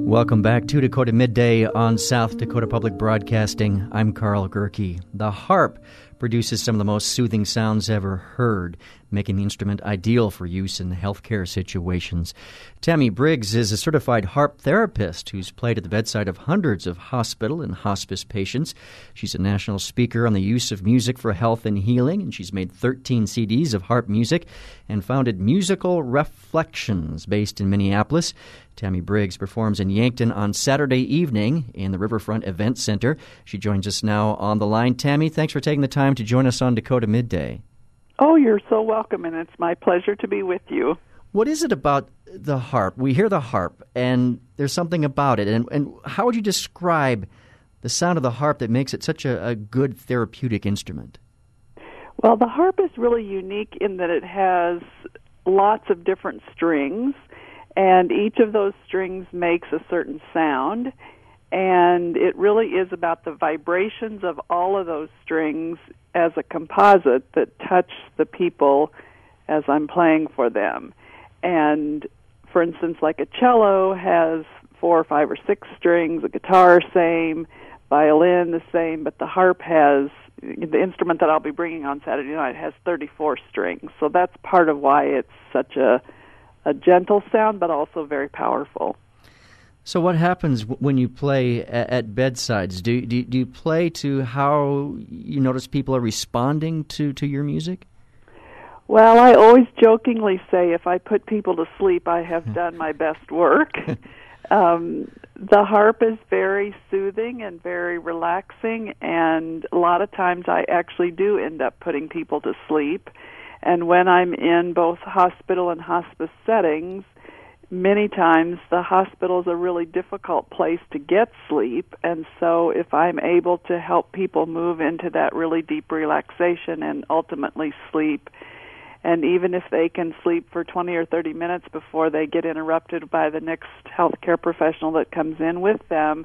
Welcome back to Dakota Midday on South Dakota Public Broadcasting. I'm Carl Gerke. The harp produces some of the most soothing sounds ever heard, making the instrument ideal for use in healthcare situations. Tammy Briggs is a certified harp therapist who's played at the bedside of hundreds of hospital and hospice patients. She's a national speaker on the use of music for health and healing, and she's made 13 CDs of harp music and founded Musical Reflections based in Minneapolis. Tammy Briggs performs in Yankton on Saturday evening in the Riverfront Event Center. She joins us now on the line. Tammy, thanks for taking the time to join us on Dakota Midday. Oh, you're so welcome, and it's my pleasure to be with you. What is it about the harp? We hear the harp, and there's something about it. And how would you describe the sound of the harp that makes it such a good therapeutic instrument? Well, the harp is really unique in that it has lots of different strings, and each of those strings makes a certain sound, and it really is about the vibrations of all of those strings as a composite that touch the people as I'm playing for them. And, for instance, like a cello has 4 or 5 or 6 strings, a guitar same, violin the same, but the harp has, the instrument that I'll be bringing on Saturday night has 34 strings. So that's part of why it's such a gentle sound, but also very powerful. So what happens when you play at bedsides? Do you play to how you notice people are responding to your music? Well, I always jokingly say if I put people to sleep, I have done my best work. The harp is very soothing and very relaxing, and a lot of times I actually do end up putting people to sleep. And when I'm in both hospital and hospice settings, many times the hospital is a really difficult place to get sleep, and so if I'm able to help people move into that really deep relaxation and ultimately sleep, and even if they can sleep for 20 or 30 minutes before they get interrupted by the next healthcare professional that comes in with them,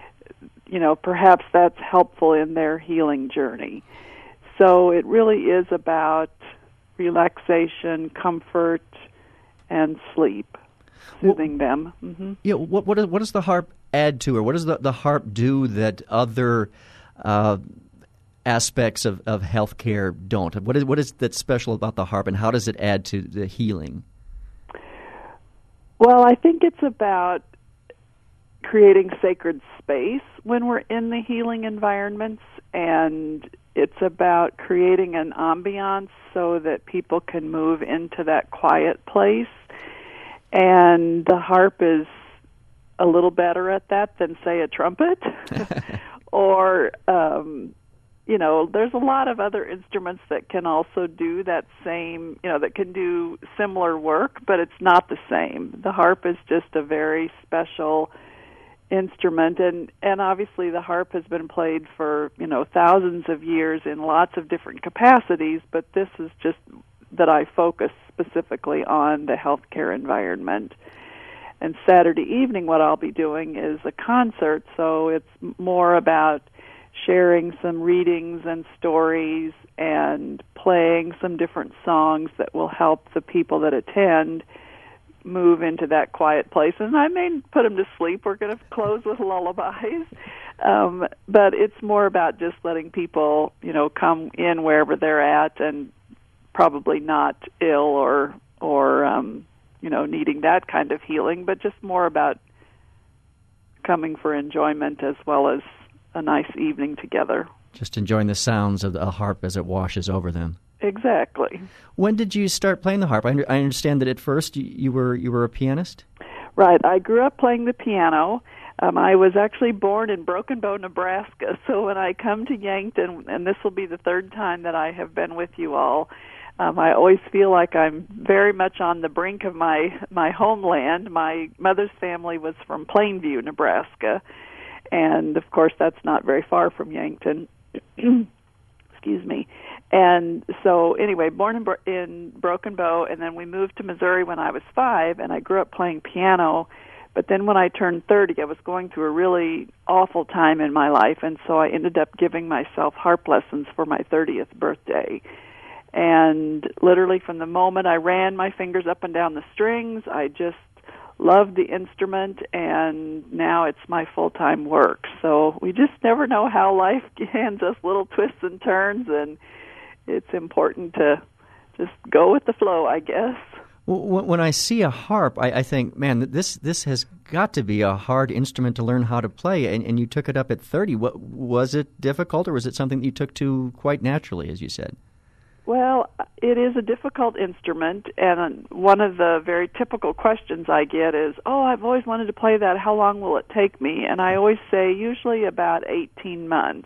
perhaps that's helpful in their healing journey. So it really is about relaxation, comfort, and sleep, soothing them. Mm-hmm. Yeah. What does the harp add to, or what does the harp do that other aspects of healthcare don't? What is that special about the harp, and how does it add to the healing? Well, I think it's about creating sacred space when we're in the healing environments, and it's about creating an ambiance so that people can move into that quiet place. And the harp is a little better at that than, say, a trumpet. Or, there's a lot of other instruments that can also do that same, that can do similar work, but it's not the same. The harp is just a very special instrument, and obviously the harp has been played for thousands of years in lots of different capacities, but this is just that I focus specifically on the healthcare environment. And Saturday evening what I'll be doing is a concert, so it's more about sharing some readings and stories and playing some different songs that will help the people that attend move into that quiet place. And I may put them to sleep. We're going to close with lullabies. But it's more about just letting people, come in wherever they're at and probably not ill or needing that kind of healing, but just more about coming for enjoyment as well as a nice evening together. Just enjoying the sounds of the harp as it washes over them. Exactly. When did you start playing the harp? I understand that at first you were a pianist? Right. I grew up playing the piano. I was actually born in Broken Bow, Nebraska, so when I come to Yankton, and this will be the third time that I have been with you all, I always feel like I'm very much on the brink of my homeland. My mother's family was from Plainview, Nebraska, and of course that's not very far from Yankton. Excuse me. And so anyway, born in Broken Bow, and then we moved to Missouri when I was 5, and I grew up playing piano. But then when I turned 30, I was going through a really awful time in my life, and so I ended up giving myself harp lessons for my 30th birthday. And literally from the moment I ran my fingers up and down the strings, I just loved the instrument, and now it's my full-time work. So we just never know how life hands us little twists and turns, and it's important to just go with the flow, I guess. Well, when I see a harp, I think, man, this has got to be a hard instrument to learn how to play, and you took it up at 30. Was it difficult, or was it something that you took to quite naturally, as you said? Well, it is a difficult instrument, and one of the very typical questions I get is, I've always wanted to play that. How long will it take me? And I always say usually about 18 months,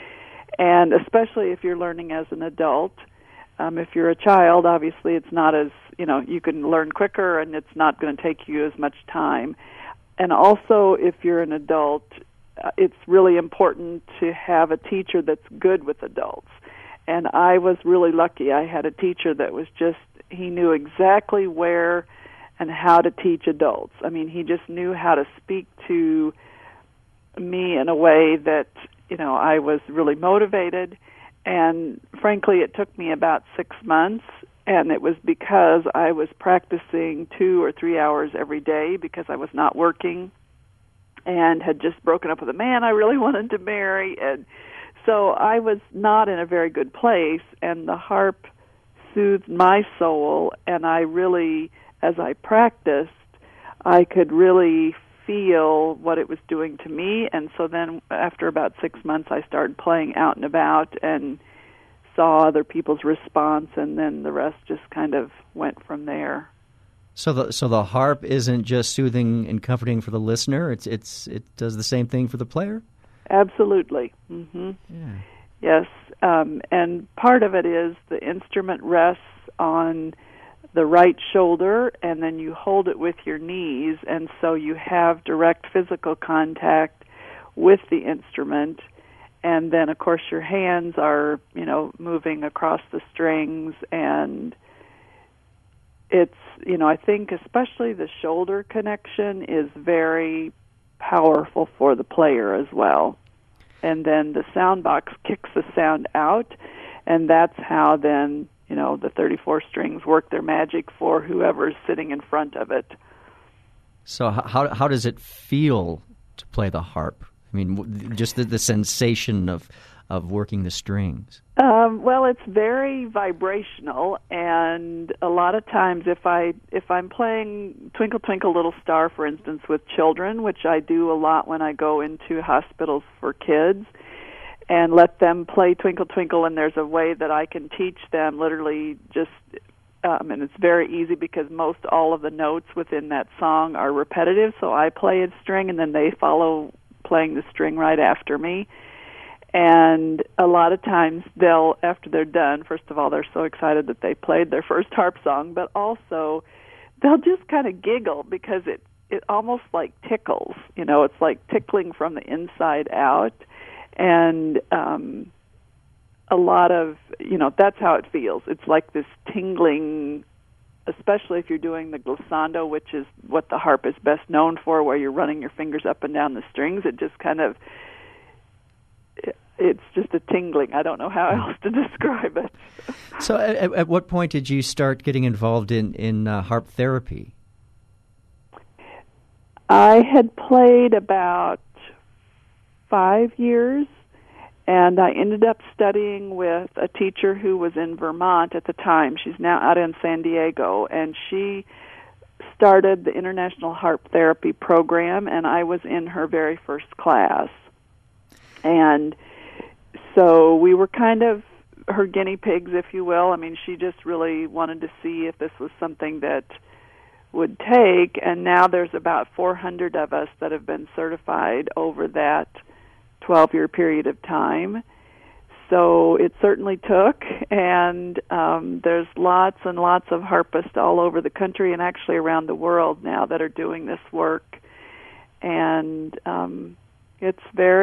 and especially if you're learning as an adult. If you're a child, obviously it's not as, you can learn quicker and it's not going to take you as much time. And also, if you're an adult, it's really important to have a teacher that's good with adults. And I was really lucky. I had a teacher that was he knew exactly where and how to teach adults. I mean, he just knew how to speak to me in a way that, I was really motivated. And frankly, it took me about 6 months, and it was because I was practicing 2 or 3 hours every day because I was not working and had just broken up with a man I really wanted to marry. And so I was not in a very good place, and the harp soothed my soul, and I really, as I practiced, I could really feel what it was doing to me. And so then after about 6 months, I started playing out and about and saw other people's response, and then the rest just kind of went from there. So the harp isn't just soothing and comforting for the listener, it does the same thing for the player? Absolutely. Mm-hmm. Yeah. Yes, and part of it is the instrument rests on the right shoulder, and then you hold it with your knees, and so you have direct physical contact with the instrument, and then, of course, your hands are, moving across the strings, and it's, I think especially the shoulder connection is very powerful for the player as well. And then the sound box kicks the sound out, and that's how then, the 34 strings work their magic for whoever's sitting in front of it. So how does it feel to play the harp? I mean, just the sensation of working the strings. Well, it's very vibrational, and a lot of times if I'm playing Twinkle Twinkle Little Star, for instance, with children, which I do a lot when I go into hospitals for kids, and let them play Twinkle Twinkle, and there's a way that I can teach them literally just, and it's very easy because most all of the notes within that song are repetitive, so I play a string and then they follow playing the string right after me. And a lot of times they'll, after they're done, first of all, they're so excited that they played their first harp song, but also they'll just kind of giggle because it almost like tickles. It's like tickling from the inside out. And a lot of, that's how it feels. It's like this tingling, especially if you're doing the glissando, which is what the harp is best known for, where you're running your fingers up and down the strings. It just kind of, it's just a tingling. I don't know how else to describe it. So at what point did you start getting involved in harp therapy? I had played about 5 years, and I ended up studying with a teacher who was in Vermont at the time. She's now out in San Diego, and she started the International Harp Therapy Program, and I was in her very first class. And so we were kind of her guinea pigs, if you will. I mean, she just really wanted to see if this was something that would take, and now there's about 400 of us that have been certified over that 12-year period of time. So it certainly took, and there's lots and lots of harpists all over the country and actually around the world now that are doing this work. And it's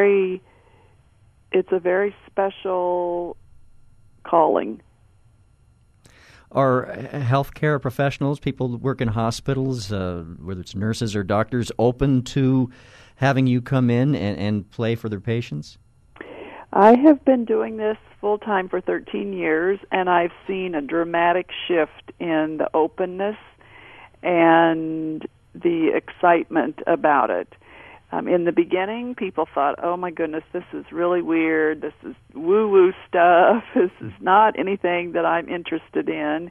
a very special calling. Are healthcare professionals, people who work in hospitals, whether it's nurses or doctors, open to having you come in and play for their patients? I have been doing this full-time for 13 years, and I've seen a dramatic shift in the openness and the excitement about it. In the beginning, people thought, oh my goodness, this is really weird, this is woo-woo stuff, this is not anything that I'm interested in.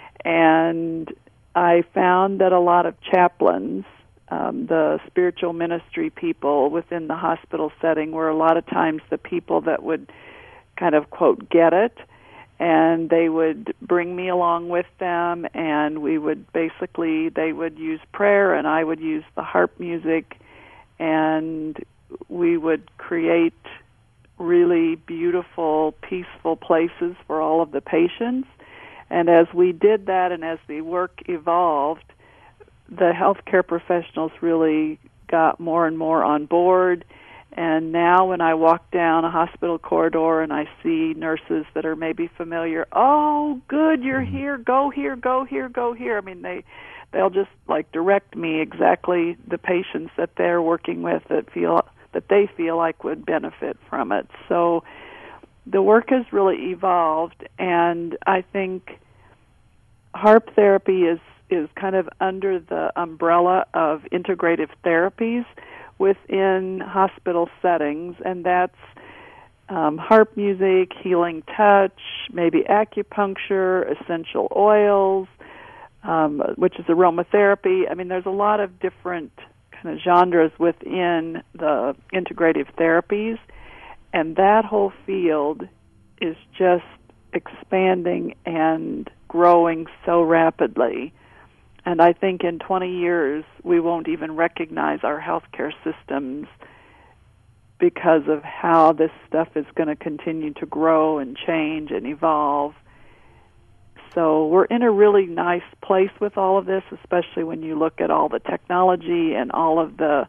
And I found that a lot of chaplains, the spiritual ministry people within the hospital setting, were a lot of times the people that would kind of, quote, get it, and they would bring me along with them, and we would they would use prayer, and I would use the harp music, and we would create really beautiful, peaceful places for all of the patients. And as we did that and as the work evolved, the healthcare professionals really got more and more on board. And now when I walk down a hospital corridor and I see nurses that are maybe familiar, oh, good, you're here, go here, go here, go here. I mean, they'll just like direct me exactly the patients that they're working with that they feel like would benefit from it. So the work has really evolved, and I think harp therapy is kind of under the umbrella of integrative therapies within hospital settings, and that's harp music, healing touch, maybe acupuncture, essential oils, which is aromatherapy. I mean, there's a lot of different kind of genres within the integrative therapies, and that whole field is just expanding and growing so rapidly. And I think in 20 years, we won't even recognize our healthcare systems because of how this stuff is going to continue to grow and change and evolve. So we're in a really nice place with all of this, especially when you look at all the technology and all of the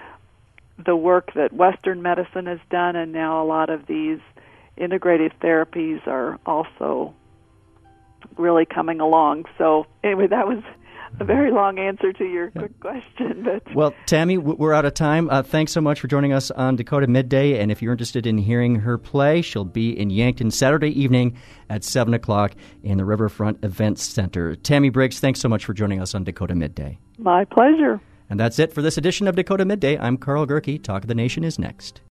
work that Western medicine has done, and now a lot of these integrative therapies are also really coming along. So anyway, that was a very long answer to your quick question. But well, Tammy, we're out of time. Thanks so much for joining us on Dakota Midday. And if you're interested in hearing her play, she'll be in Yankton Saturday evening at 7 o'clock in the Riverfront Events Center. Tammy Briggs, thanks so much for joining us on Dakota Midday. My pleasure. And that's it for this edition of Dakota Midday. I'm Carl Gerke. Talk of the Nation is next.